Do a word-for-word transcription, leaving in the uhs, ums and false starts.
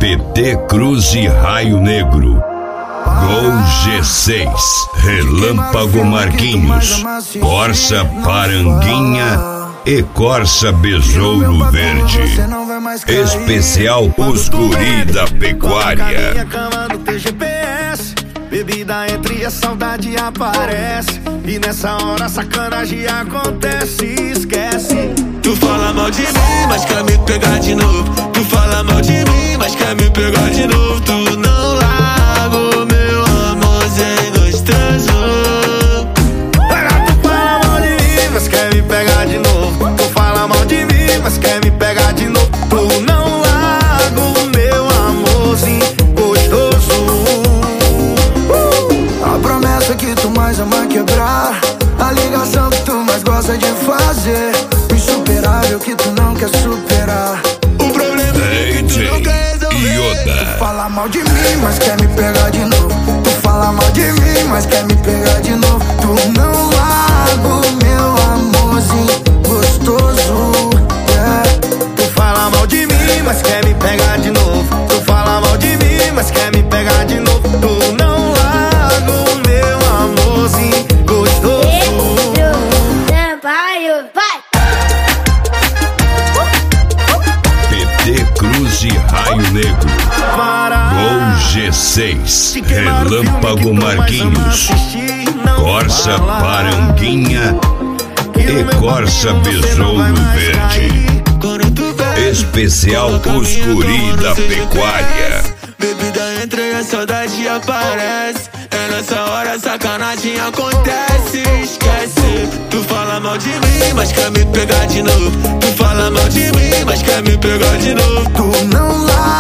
P T Cruz e Raio Negro. Gol G seis, Relâmpago Marquinhos, Corsa Paranguinha e Corsa Besouro Verde. Especial Os Guri da Pecuária. Bebida entre a saudade aparece, e nessa hora a sacanagem acontece. Esquece. Tu fala mal de mim, mas quer me pegar de novo. Tu fala mal de mim, mas quer me pegar de novo. Tu não larga o meu amorzinho gostoso. Tu fala mal de mim, mas quer me pegar de novo. Tu fala mal de mim, mas quer me pegar de novo. Tu não larga o meu amorzinho gostoso. A promessa que tu mais ama quebrar, a ligação que tu mais gosta de fazer, o insuperável que tu não quer superar. O problema é que tu não quer resolver. Yoda. Tu fala mal de mim, mas quer me pegar de novo. Tu fala mal de mim, mas quer me pegar de novo. Tu não larga o meu amorzinho gostoso. Yeah. Tu fala mal de mim, mas quer me pegar de novo. Tu fala mal de mim, mas quer me pegar de novo. Tu não larga o meu amorzinho gostoso. P T Cruz e Raio Negro. Gol G seis, Relâmpago Marquinhos, Corsa Paranguinha e Corsa Besouro Verde. Especial Os Guri da Pecuária. Bebida entre a saudade aparece, é nessa hora a sacanagem acontece. Esquece. Tu fala mal de mim, mas quer me pegar de novo. Tu fala mal de mim, mas quer me pegar de novo. Tu não larga